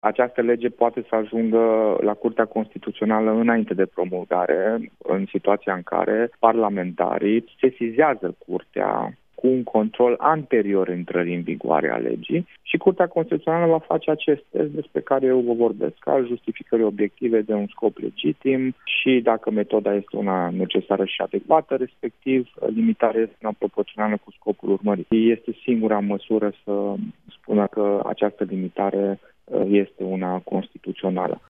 Această lege poate să ajungă la Curtea Constituțională înainte de promulgare, în situația în care parlamentarii sesizează Curtea cu un control anterior intrării în vigoare a legii și Curtea Constituțională va face acest test despre care eu vă vorbesc, al justificării obiective de un scop legitim și dacă metoda este una necesară și adecvată, respectiv limitarea este una proporțională cu scopul urmărit. Este singura măsură să spună că această limitare este una constituțională.